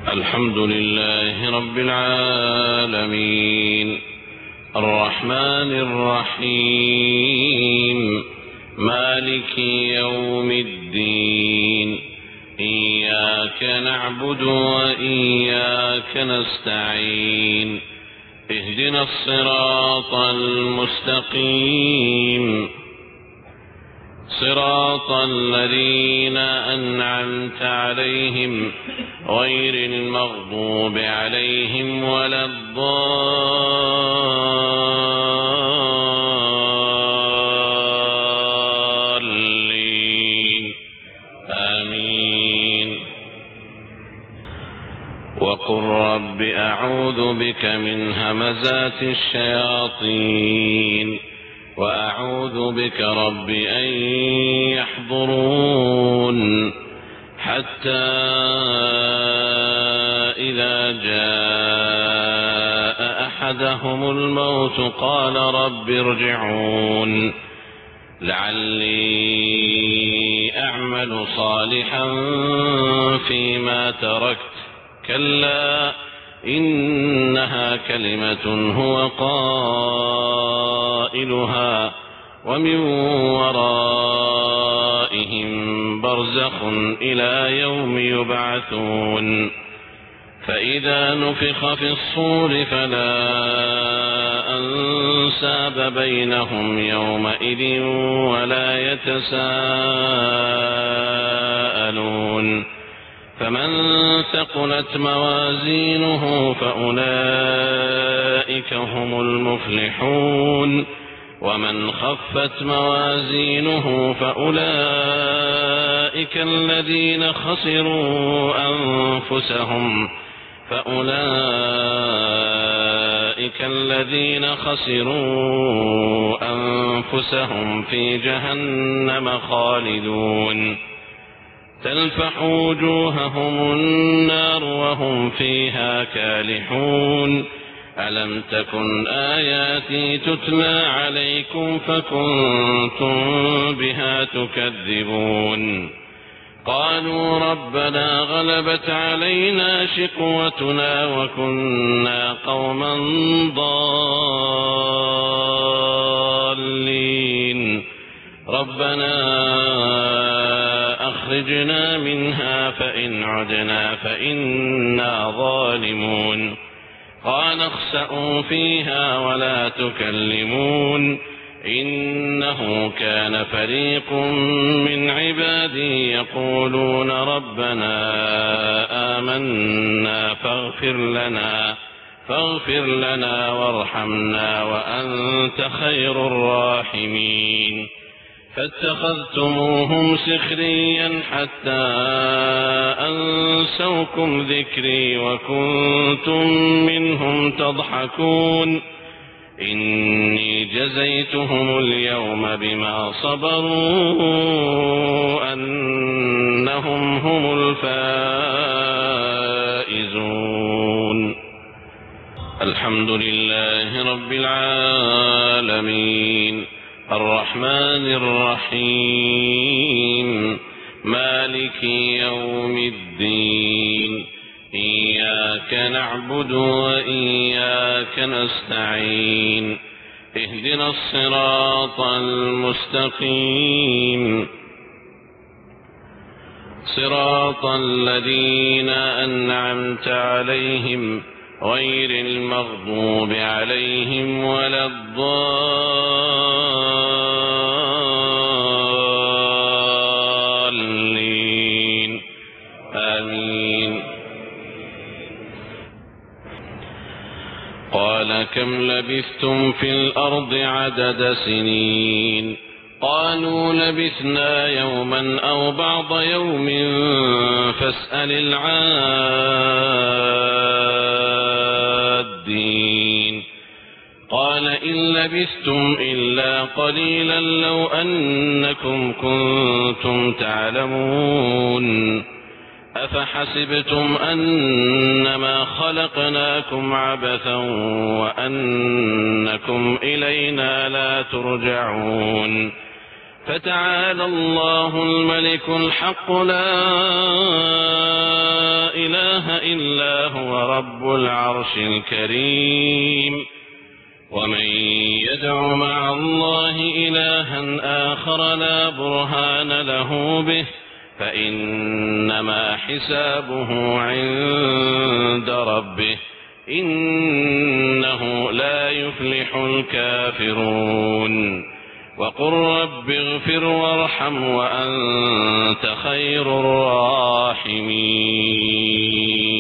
الحمد لله رب العالمين الرحمن الرحيم مالك يوم الدين إياك نعبد وإياك نستعين اهدنا الصراط المستقيم صراط الذين أنعمت عليهم غير المغضوب عليهم ولا الضالين آمين. وقل رب أعوذ بك من همزات الشياطين وأعوذ بك رب أن يحضرون حتى إذا جاء أحدهم الموت قال رب ارجعون لعلي أعمل صالحا فيما تركت كلا إنها كلمة هو قائلها ومن ورائهم برزخ إلى يوم يبعثون فإذا نفخ في الصور فلا أنساب بينهم يومئذ ولا يتساءلون فمن ثقلت موازينه فأولئك هم المفلحون ومن خفت موازينه فأولئك الذين خسروا أنفسهم في جهنم خالدون تلفح وجوههم النار وهم فيها كالحون ألم تكن آياتي تتلى عليكم فكنتم بها تكذبون قالوا ربنا غلبت علينا شقوتنا وكنا قوما ضالين ربنا أخرجنا منها فإن عدنا فإنا ظالمون قال اخسئوا فيها ولا تكلمون إنه كان فريق من عبادي يقولون ربنا آمنا فاغفر لنا وارحمنا وأنت خير الراحمين فاتخذتموهم سخريا حتى أنسوكم ذكري وكنتم منهم تضحكون إني جزيتهم اليوم بما صبروا أنهم هم الفائزون. الحمد لله رب العالمين الرحمن الرحيم مالك يوم الدين إياك نعبد وإياك نستعين اهدنا الصراط المستقيم صراط الذين أنعمت عليهم غير المغضوب عليهم ولا الضالين آمين. قال كم لبثتم في الأرض عدد سنين قالوا لبثنا يوما أو بعض يوم فاسأل العادين قال إن لبثتم إلا قليلا لو أنكم كنتم تعلمون أفحسبتم أنما خلقناكم عبثا وأنكم إلينا لا ترجعون فتعالى الله الملك الحق لا إله إلا هو رب العرش الكريم. ومن يدع مع الله إلها آخر لا برهان له به فإنما حسابه عند ربه إنه لا يفلح الكافرون. وقل رب اغفر وارحم وأنت خير الراحمين.